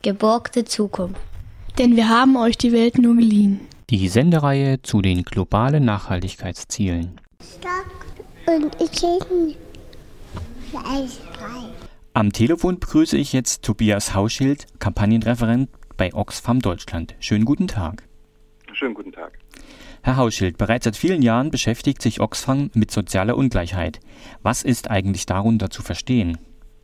Geborgte Zukunft. Denn wir haben euch die Welt nur geliehen. Die Sendereihe zu den globalen Nachhaltigkeitszielen. Und ich bin eisfrei. Am Telefon begrüße ich jetzt Tobias Hauschild, Kampagnenreferent bei Oxfam Deutschland. Schönen guten Tag. Schönen guten Tag. Herr Hauschild, bereits seit vielen Jahren beschäftigt sich Oxfam mit sozialer Ungleichheit. Was ist eigentlich darunter zu verstehen?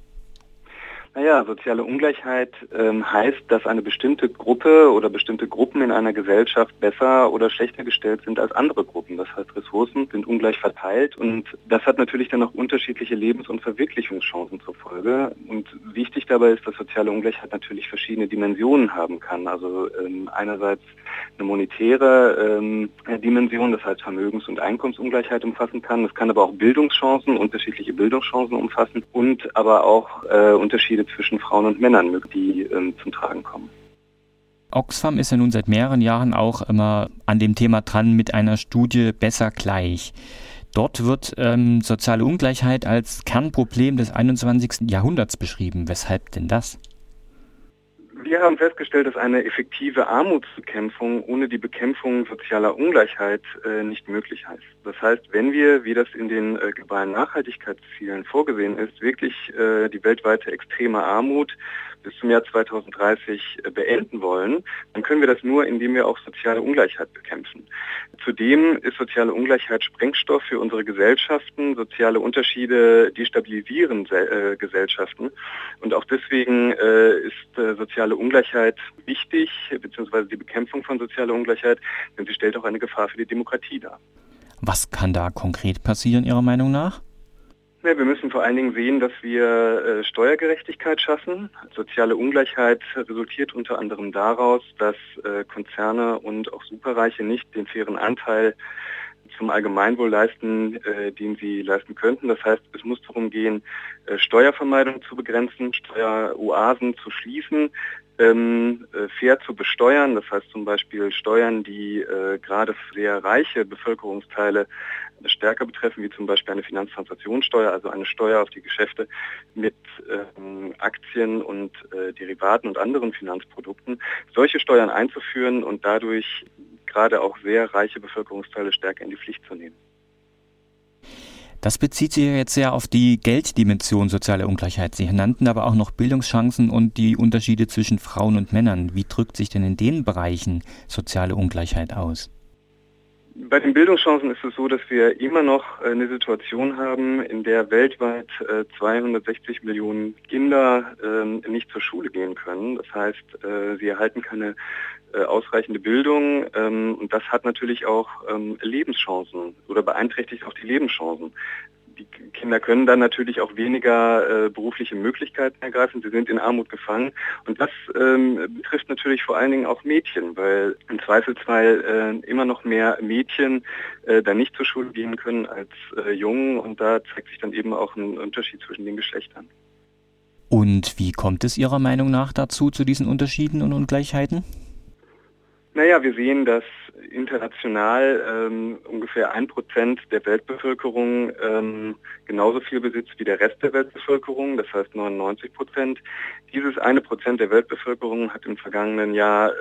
Naja, soziale Ungleichheit heißt, dass eine bestimmte Gruppe oder bestimmte Gruppen in einer Gesellschaft besser oder schlechter gestellt sind als andere Gruppen. Das heißt, Ressourcen sind ungleich verteilt und das hat natürlich dann auch unterschiedliche Lebens- und Verwirklichungschancen zur Folge. Und wichtig dabei ist, dass soziale Ungleichheit natürlich verschiedene Dimensionen haben kann. Also einerseits eine monetäre Dimension, das heißt Vermögens- und Einkommensungleichheit umfassen kann. Es kann aber auch Bildungschancen, unterschiedliche Bildungschancen umfassen und aber auch Unterschiede zwischen Frauen und Männern, die zum Tragen kommen. Oxfam ist ja nun seit mehreren Jahren auch immer an dem Thema dran mit einer Studie Besser gleich. Dort wird soziale Ungleichheit als Kernproblem des 21. Jahrhunderts beschrieben. Weshalb denn das? Wir haben festgestellt, dass eine effektive Armutsbekämpfung ohne die Bekämpfung sozialer Ungleichheit nicht möglich ist. Das heißt, wenn wir, wie das in den globalen Nachhaltigkeitszielen vorgesehen ist, wirklich die weltweite extreme Armut bis zum Jahr 2030 beenden wollen, dann können wir das nur, indem wir auch soziale Ungleichheit bekämpfen. Zudem ist soziale Ungleichheit Sprengstoff für unsere Gesellschaften. Soziale Unterschiede destabilisieren Gesellschaften. Und auch deswegen ist soziale Ungleichheit wichtig, beziehungsweise die Bekämpfung von sozialer Ungleichheit, denn sie stellt auch eine Gefahr für die Demokratie dar. Was kann da konkret passieren, Ihrer Meinung nach? Ja, wir müssen vor allen Dingen sehen, dass wir Steuergerechtigkeit schaffen. Soziale Ungleichheit resultiert unter anderem daraus, dass Konzerne und auch Superreiche nicht den fairen Anteil zum Allgemeinwohl leisten, den sie leisten könnten. Das heißt, es muss darum gehen, Steuervermeidung zu begrenzen, Steueroasen zu schließen, fair zu besteuern. Das heißt zum Beispiel Steuern, die gerade sehr reiche Bevölkerungsteile stärker betreffen, wie zum Beispiel eine Finanztransaktionssteuer, also eine Steuer auf die Geschäfte mit Aktien und Derivaten und anderen Finanzprodukten, solche Steuern einzuführen und dadurch gerade auch sehr reiche Bevölkerungsteile stärker in die Pflicht zu nehmen. Das bezieht sich jetzt sehr auf die Gelddimension sozialer Ungleichheit. Sie nannten aber auch noch Bildungschancen und die Unterschiede zwischen Frauen und Männern. Wie drückt sich denn in den Bereichen soziale Ungleichheit aus? Bei den Bildungschancen ist es so, dass wir immer noch eine Situation haben, in der weltweit 260 Millionen Kinder nicht zur Schule gehen können. Das heißt, sie erhalten keine ausreichende Bildung und das hat natürlich auch Lebenschancen oder beeinträchtigt auch die Lebenschancen. Die Kinder können dann natürlich auch weniger berufliche Möglichkeiten ergreifen. Sie sind in Armut gefangen. Und das betrifft natürlich vor allen Dingen auch Mädchen, weil im Zweifelsfall immer noch mehr Mädchen dann nicht zur Schule gehen können als Jungen. Und da zeigt sich dann eben auch ein Unterschied zwischen den Geschlechtern. Und wie kommt es Ihrer Meinung nach dazu, zu diesen Unterschieden und Ungleichheiten? Naja, wir sehen, dass international ungefähr 1% der Weltbevölkerung genauso viel besitzt wie der Rest der Weltbevölkerung, das heißt 99%. Dieses 1% der Weltbevölkerung hat im vergangenen Jahr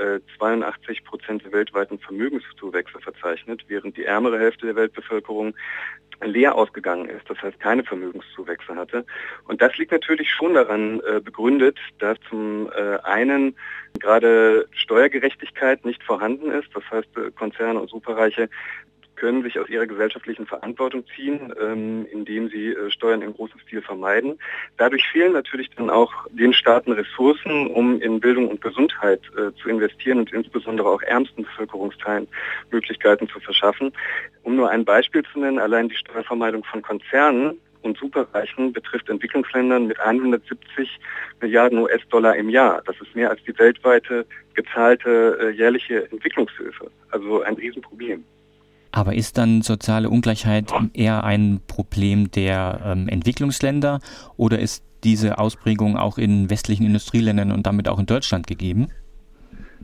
82% der weltweiten Vermögenszuwächse verzeichnet, während die ärmere Hälfte der Weltbevölkerung leer ausgegangen ist, das heißt keine Vermögenszuwächse hatte. Und das liegt natürlich schon daran begründet, dass zum einen gerade Steuergerechtigkeit nicht vorhanden ist. Das heißt, Konzerne und Superreiche können sich aus ihrer gesellschaftlichen Verantwortung ziehen, indem sie Steuern im großen Stil vermeiden. Dadurch fehlen natürlich dann auch den Staaten Ressourcen, um in Bildung und Gesundheit zu investieren und insbesondere auch ärmsten Bevölkerungsteilen Möglichkeiten zu verschaffen. Um nur ein Beispiel zu nennen, allein die Steuervermeidung von Konzernen und Superreichen betrifft Entwicklungsländern mit 170 Milliarden US-Dollar im Jahr. Das ist mehr als die weltweite gezahlte jährliche Entwicklungshilfe. Also ein Riesenproblem. Aber ist dann soziale Ungleichheit eher ein Problem der Entwicklungsländer oder ist diese Ausprägung auch in westlichen Industrieländern und damit auch in Deutschland gegeben?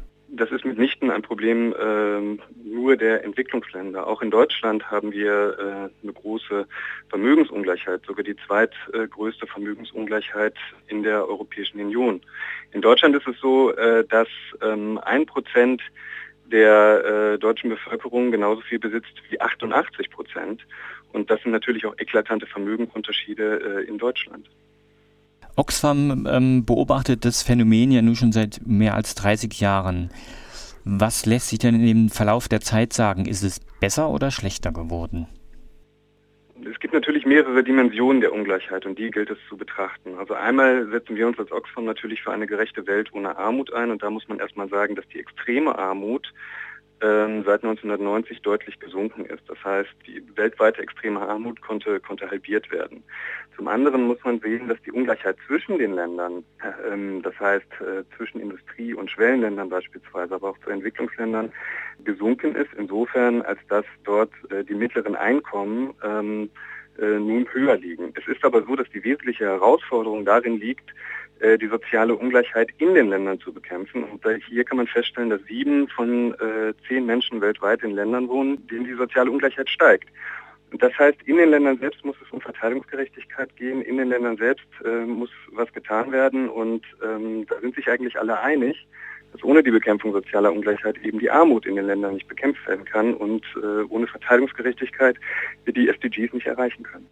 das ist mitnichten ein Problem nur der Entwicklungsländer. Auch in Deutschland haben wir eine große Vermögensungleichheit, sogar die zweitgrößte Vermögensungleichheit in der Europäischen Union. In Deutschland ist es so, dass 1% der deutschen Bevölkerung genauso viel besitzt wie 88%. Und das sind natürlich auch eklatante Vermögensunterschiede in Deutschland. Oxfam beobachtet das Phänomen ja nun schon seit mehr als 30 Jahren. Was lässt sich denn im Verlauf der Zeit sagen? Ist es besser oder schlechter geworden? Es gibt natürlich mehrere Dimensionen der Ungleichheit und die gilt es zu betrachten. Also einmal setzen wir uns als Oxfam natürlich für eine gerechte Welt ohne Armut ein und da muss man erstmal sagen, dass die extreme Armut seit 1990 deutlich gesunken ist. Das heißt, die weltweite extreme Armut konnte halbiert werden. Zum anderen muss man sehen, dass die Ungleichheit zwischen den Ländern, das heißt zwischen Industrie- und Schwellenländern beispielsweise, aber auch zu Entwicklungsländern, gesunken ist, insofern als dass dort die mittleren Einkommen nun höher liegen. Es ist aber so, dass die wesentliche Herausforderung darin liegt, die soziale Ungleichheit in den Ländern zu bekämpfen. Und hier kann man feststellen, dass 7 von 10 Menschen weltweit in Ländern wohnen, denen die soziale Ungleichheit steigt. Und das heißt, in den Ländern selbst muss es um Verteilungsgerechtigkeit gehen, in den Ländern selbst muss was getan werden und da sind sich eigentlich alle einig, dass ohne die Bekämpfung sozialer Ungleichheit eben die Armut in den Ländern nicht bekämpft werden kann und ohne Verteilungsgerechtigkeit wir die SDGs nicht erreichen können.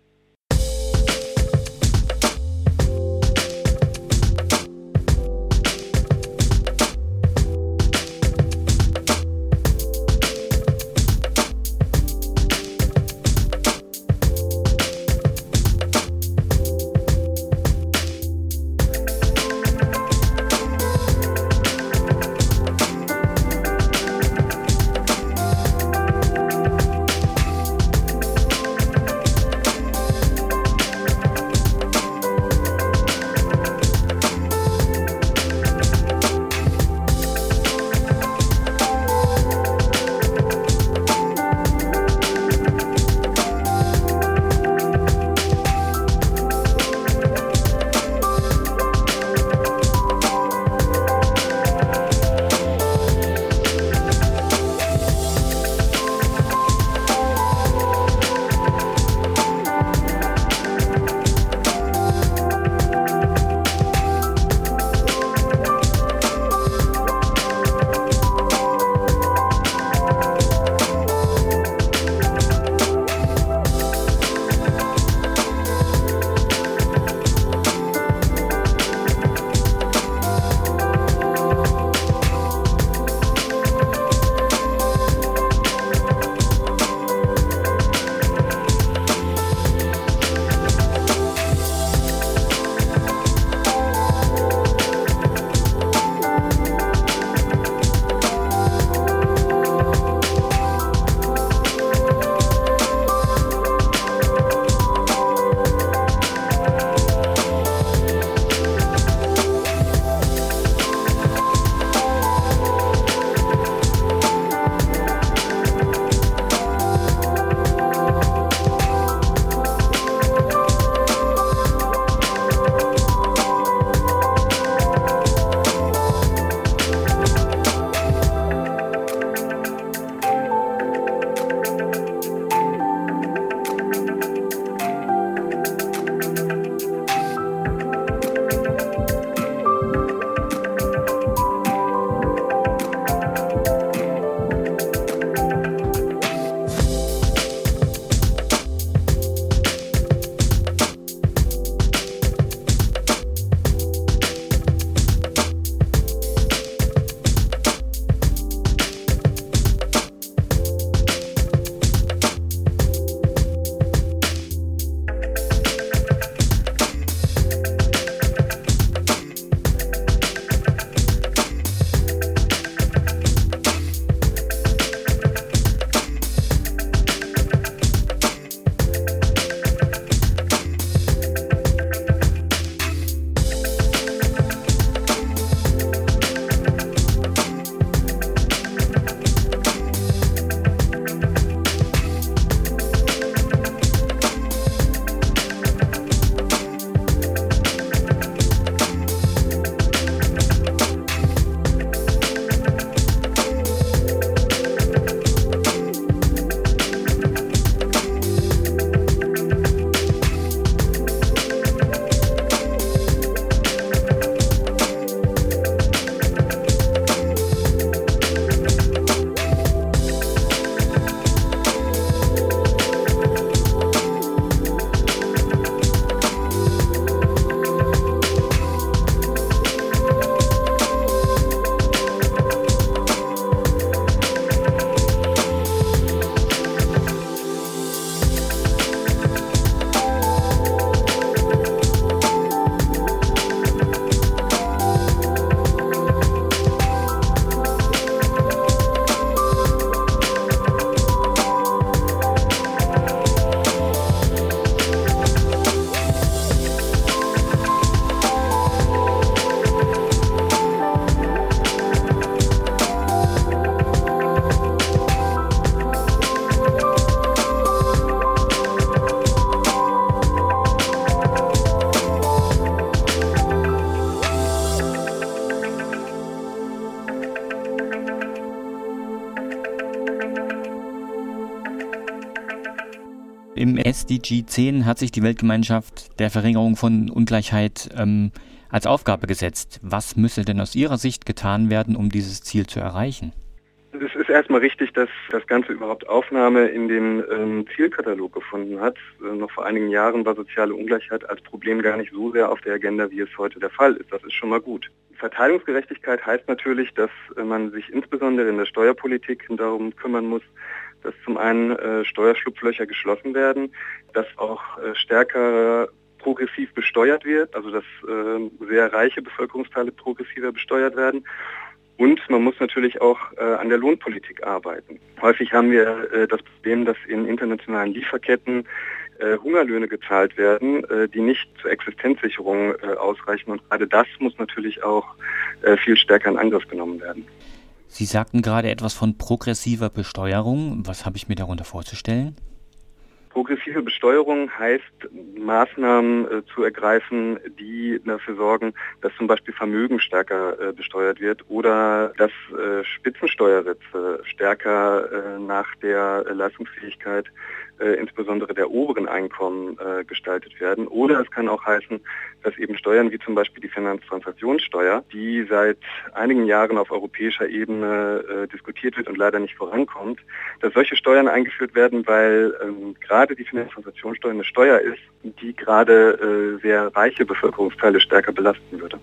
Im SDG 10 hat sich die Weltgemeinschaft der Verringerung von Ungleichheit als Aufgabe gesetzt. Was müsse denn aus Ihrer Sicht getan werden, um dieses Ziel zu erreichen? Es ist erstmal richtig, dass das Ganze überhaupt Aufnahme in den Zielkatalog gefunden hat. Noch vor einigen Jahren war soziale Ungleichheit als Problem gar nicht so sehr auf der Agenda, wie es heute der Fall ist. Das ist schon mal gut. Verteilungsgerechtigkeit heißt natürlich, dass man sich insbesondere in der Steuerpolitik darum kümmern muss, dass zum einen Steuerschlupflöcher geschlossen werden, dass auch stärker progressiv besteuert wird, also dass sehr reiche Bevölkerungsteile progressiver besteuert werden. Und man muss natürlich auch an der Lohnpolitik arbeiten. Häufig haben wir das Problem, dass in internationalen Lieferketten Hungerlöhne gezahlt werden, die nicht zur Existenzsicherung ausreichen. Und gerade das muss natürlich auch viel stärker in Angriff genommen werden. Sie sagten gerade etwas von progressiver Besteuerung. Was habe ich mir darunter vorzustellen? Progressive Besteuerung heißt, Maßnahmen zu ergreifen, die dafür sorgen, dass zum Beispiel Vermögen stärker besteuert wird oder dass Spitzensteuersätze stärker nach der Leistungsfähigkeit insbesondere der oberen Einkommen gestaltet werden. Oder es kann auch heißen, dass eben Steuern wie zum Beispiel die Finanztransaktionssteuer, die seit einigen Jahren auf europäischer Ebene diskutiert wird und leider nicht vorankommt, dass solche Steuern eingeführt werden, weil gerade die Finanztransaktionssteuer eine Steuer ist, die gerade sehr reiche Bevölkerungsteile stärker belasten würde.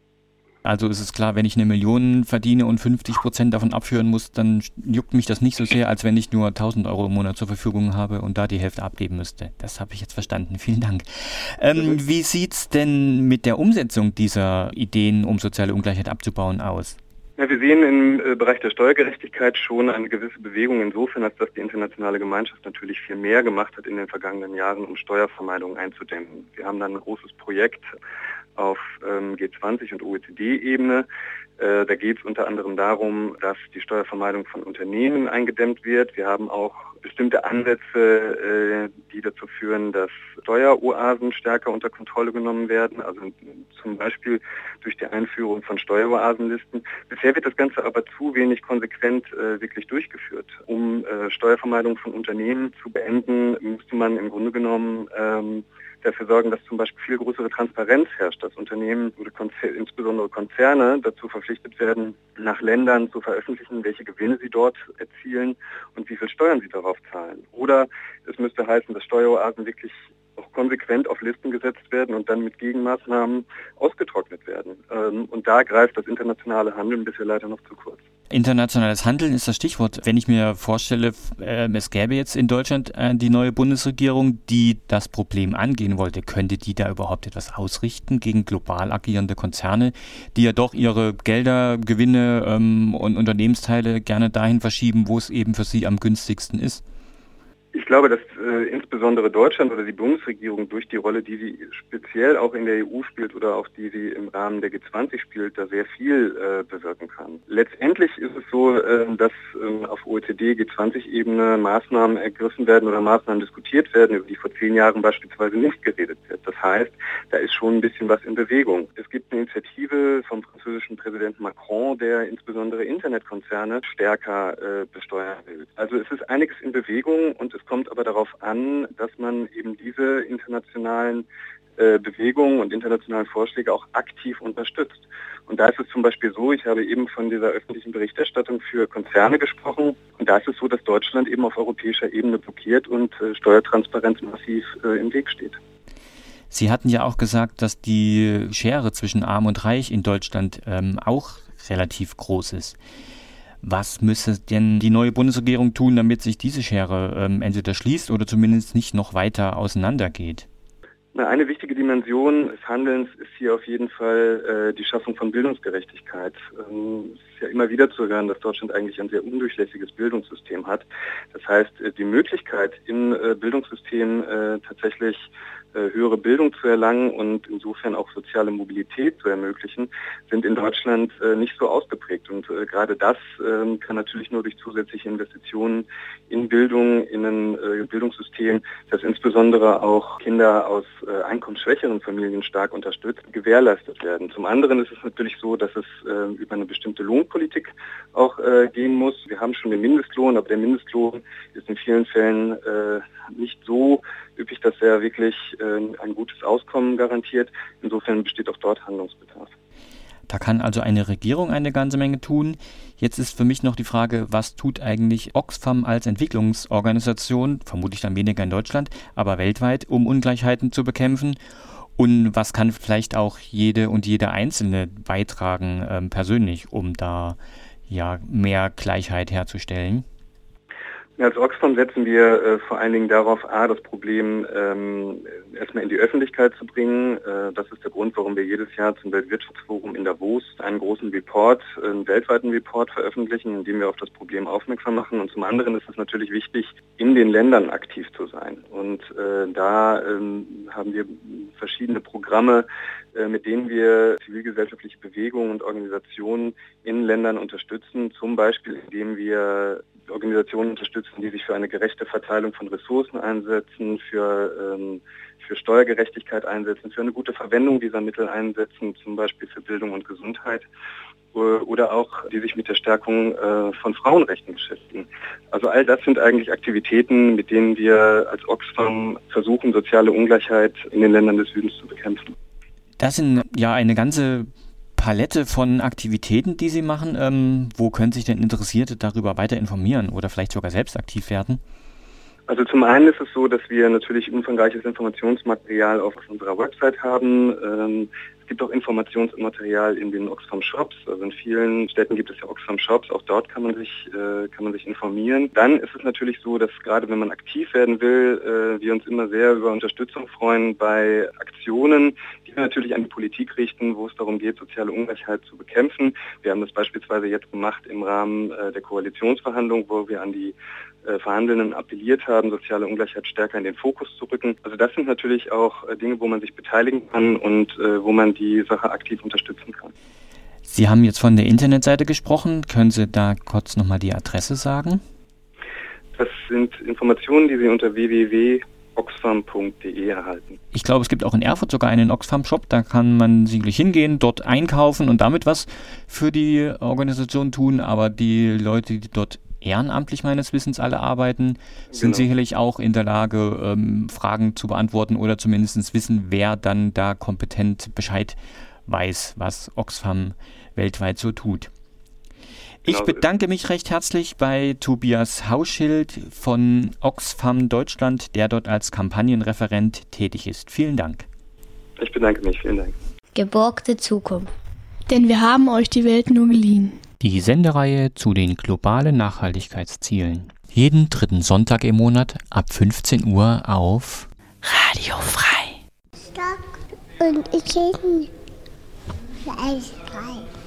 Also ist es klar, wenn ich 1 Million verdiene und 50% davon abführen muss, dann juckt mich das nicht so sehr, als wenn ich nur 1.000 Euro im Monat zur Verfügung habe und da die Hälfte abgeben müsste. Das habe ich jetzt verstanden. Vielen Dank. Wie sieht's denn mit der Umsetzung dieser Ideen, um soziale Ungleichheit abzubauen, aus? Ja, wir sehen im Bereich der Steuergerechtigkeit schon eine gewisse Bewegung insofern, als dass die internationale Gemeinschaft natürlich viel mehr gemacht hat in den vergangenen Jahren, um Steuervermeidung einzudämmen. Wir haben dann ein großes Projekt auf G20 und OECD-Ebene. Da geht es unter anderem darum, dass die Steuervermeidung von Unternehmen eingedämmt wird. Wir haben auch bestimmte Ansätze, die dazu führen, dass Steueroasen stärker unter Kontrolle genommen werden, also zum Beispiel durch die Einführung von Steueroasenlisten. Bisher wird das Ganze aber zu wenig konsequent wirklich durchgeführt. Um Steuervermeidung von Unternehmen zu beenden, müsste man im Grunde genommen dafür sorgen, dass zum Beispiel viel größere Transparenz herrscht, dass Unternehmen oder insbesondere Konzerne dazu verpflichtet werden, nach Ländern zu veröffentlichen, welche Gewinne sie dort erzielen und wie viel Steuern sie darauf zahlen. Oder es müsste heißen, dass Steueroasen wirklich auch konsequent auf Listen gesetzt werden und dann mit Gegenmaßnahmen ausgetrocknet werden. Und da greift das internationale Handeln bisher leider noch zu kurz. Internationales Handeln ist das Stichwort. Wenn ich mir vorstelle, es gäbe jetzt in Deutschland die neue Bundesregierung, die das Problem angehen wollte, könnte die da überhaupt etwas ausrichten gegen global agierende Konzerne, die ja doch ihre Gelder, Gewinne und Unternehmensteile gerne dahin verschieben, wo es eben für sie am günstigsten ist? Ich glaube, dass insbesondere Deutschland oder die Bundesregierung durch die Rolle, die sie speziell auch in der EU spielt oder auch die sie im Rahmen der G20 spielt, da sehr viel bewirken kann. Letztendlich ist es so, dass auf OECD, G20-Ebene Maßnahmen ergriffen werden oder Maßnahmen diskutiert werden, über die vor 10 Jahren beispielsweise nicht geredet wird. Das heißt, da ist schon ein bisschen was in Bewegung. Es gibt eine Initiative vom französischen Präsidenten Macron, der insbesondere Internetkonzerne stärker besteuern will. Also es ist einiges in Bewegung und es kommt aber darauf an, dass man eben diese internationalen Bewegungen und internationalen Vorschläge auch aktiv unterstützt. Und da ist es zum Beispiel so, ich habe eben von dieser öffentlichen Berichterstattung für Konzerne gesprochen und da ist es so, dass Deutschland eben auf europäischer Ebene blockiert und Steuertransparenz massiv im Weg steht. Sie hatten ja auch gesagt, dass die Schere zwischen Arm und Reich in Deutschland auch relativ groß ist. Was müsse denn die neue Bundesregierung tun, damit sich diese Schere entweder schließt oder zumindest nicht noch weiter auseinandergeht? Eine wichtige Dimension des Handelns ist hier auf jeden Fall die Schaffung von Bildungsgerechtigkeit. Es ist ja immer wieder zu hören, dass Deutschland eigentlich ein sehr undurchlässiges Bildungssystem hat. Das heißt, die Möglichkeit im Bildungssystem tatsächlich höhere Bildung zu erlangen und insofern auch soziale Mobilität zu ermöglichen, sind in Deutschland nicht so ausgeprägt. Und gerade das kann natürlich nur durch zusätzliche Investitionen in Bildung, in ein Bildungssystem, das insbesondere auch Kinder aus einkommensschwächeren Familien stark unterstützt, gewährleistet werden. Zum anderen ist es natürlich so, dass es über eine bestimmte Lohnpolitik auch gehen muss. Wir haben schon den Mindestlohn, aber der Mindestlohn ist in vielen Fällen nicht so üppig, dass er wirklich ein gutes Auskommen garantiert. Insofern besteht auch dort Handlungsbedarf. Da kann also eine Regierung eine ganze Menge tun. Jetzt ist für mich noch die Frage, was tut eigentlich Oxfam als Entwicklungsorganisation, vermutlich dann weniger in Deutschland, aber weltweit, um Ungleichheiten zu bekämpfen? Und was kann vielleicht auch jede und jeder Einzelne beitragen, persönlich, um da mehr Gleichheit herzustellen? Als Oxfam setzen wir vor allen Dingen darauf, das Problem erstmal in die Öffentlichkeit zu bringen. Das ist der Grund, warum wir jedes Jahr zum Weltwirtschaftsforum in Davos einen großen Report, einen weltweiten Report veröffentlichen, in dem wir auf das Problem aufmerksam machen. Und zum anderen ist es natürlich wichtig, in den Ländern aktiv zu sein. Und da haben wir verschiedene Programme, mit denen wir zivilgesellschaftliche Bewegungen und Organisationen in Ländern unterstützen, zum Beispiel indem wir Organisationen unterstützen, die sich für eine gerechte Verteilung von Ressourcen einsetzen, für Steuergerechtigkeit einsetzen, für eine gute Verwendung dieser Mittel einsetzen, zum Beispiel für Bildung und Gesundheit, oder auch die sich mit der Stärkung von Frauenrechten beschäftigen. Also all das sind eigentlich Aktivitäten, mit denen wir als Oxfam versuchen, soziale Ungleichheit in den Ländern des Südens zu bekämpfen. Das sind ja eine ganze Palette von Aktivitäten, die Sie machen. Wo können sich denn Interessierte darüber weiter informieren oder vielleicht sogar selbst aktiv werden? Also zum einen ist es so, dass wir natürlich umfangreiches Informationsmaterial auf unserer Website haben. Es gibt auch Informationsmaterial in den Oxfam Shops. Also in vielen Städten gibt es ja Oxfam Shops. Auch dort kann man sich informieren. Dann ist es natürlich so, dass gerade wenn man aktiv werden will, wir uns immer sehr über Unterstützung freuen bei Aktionen, die wir natürlich an die Politik richten, wo es darum geht, soziale Ungleichheit zu bekämpfen. Wir haben das beispielsweise jetzt gemacht im Rahmen der Koalitionsverhandlungen, wo wir an die Verhandelnden appelliert haben, soziale Ungleichheit stärker in den Fokus zu rücken. Also das sind natürlich auch Dinge, wo man sich beteiligen kann und wo man die Sache aktiv unterstützen kann. Sie haben jetzt von der Internetseite gesprochen. Können Sie da kurz nochmal die Adresse sagen? Das sind Informationen, die Sie unter www.oxfam.de erhalten. Ich glaube, es gibt auch in Erfurt sogar einen Oxfam-Shop. Da kann man sicherlich hingehen, dort einkaufen und damit was für die Organisation tun. Aber die Leute, die dort ehrenamtlich meines Wissens alle arbeiten, sind sicherlich auch in der Lage, Fragen zu beantworten oder zumindest wissen, wer dann da kompetent Bescheid weiß, was Oxfam weltweit so tut. Ich bedanke mich recht herzlich bei Tobias Hauschild von Oxfam Deutschland, der dort als Kampagnenreferent tätig ist. Vielen Dank. Ich bedanke mich. Vielen Dank. Geborgte Zukunft. Denn wir haben euch die Welt nur geliehen. Die Sendereihe zu den globalen Nachhaltigkeitszielen. Jeden dritten Sonntag im Monat ab 15 Uhr auf Radio Frei. Stock und ich frei.